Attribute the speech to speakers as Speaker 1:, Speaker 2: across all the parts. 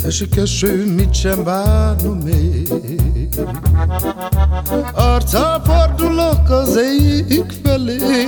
Speaker 1: Esik eső, mit sem várnom még, arccal fordulok az ég felé.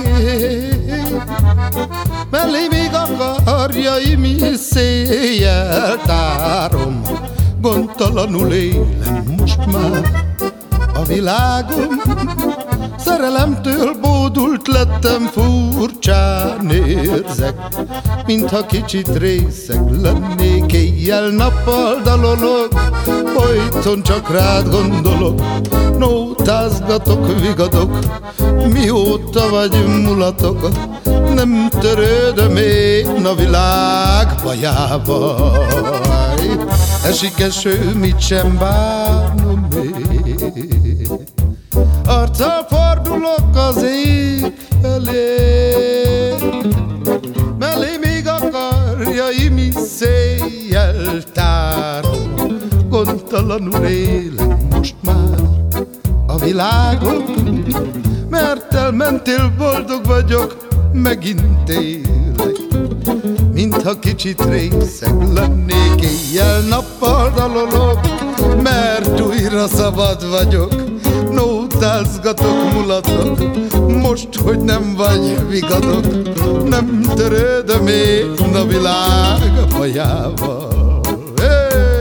Speaker 1: Mellé még a karjaim is széjjel tárom, gondtalanul élem most már a világom. Szerelemtől bódult lettem, furcsán érzek, mintha kicsit részeg lennék. Éjjel-nappal dalolok, folyton csak rád gondolok, nótázgatok, vigadok, mióta vagy mulatok. Nem törődöm én a világ bajával. Esik eső, mit sem bánom még, arccal fordulok az ég felé. Mellé még a karjaim is széjjel tárom, gondtalanul élem most már a világon. Mert elmentél, boldog vagyok, megint élek, mintha kicsit részeg lennék. Éjjel-nappal dalolok, mert újra szabad vagyok, nótázgatok, mulatok, most, hogy nem vagy, vigadok. Nem törődöm én a világ bajával. Hey!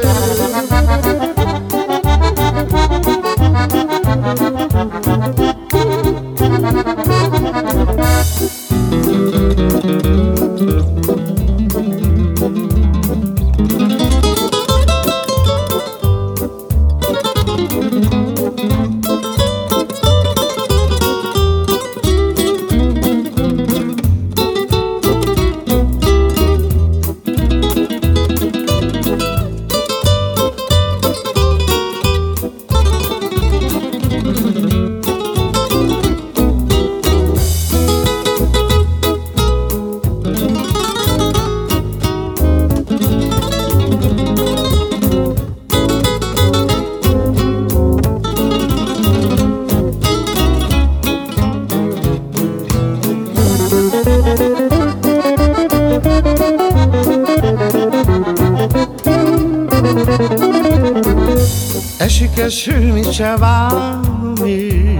Speaker 1: Esik eső, mit se várom én,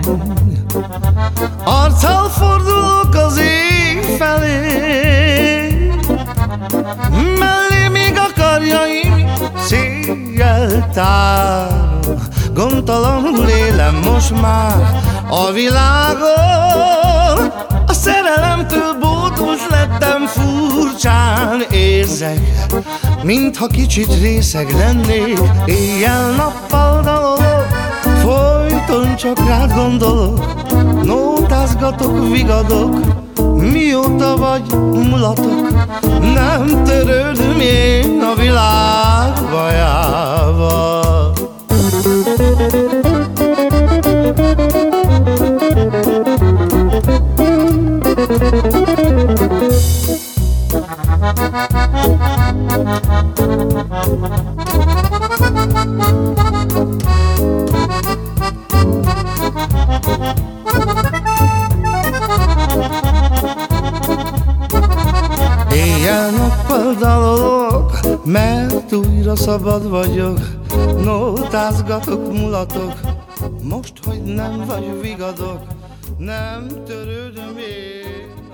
Speaker 1: arccal fordulok az ég felé. Mellé még a karjaim széjjel tárom, gondtalanul élem most már a világon. A szerelemtől bódult lettem, furcsán érzek, mintha kicsit részeg lennék. Éjjel-nappal dalolok, folyton csak rád gondolok, nótázgatok, vigadok, mióta vagy mulatok. Nem törődöm én a világ bajával. Éjjel-nappal dalolok, mert újra szabad vagyok, nótázgatok, mulatok, most, hogy nem vagy, vigadok. Nem törődöm én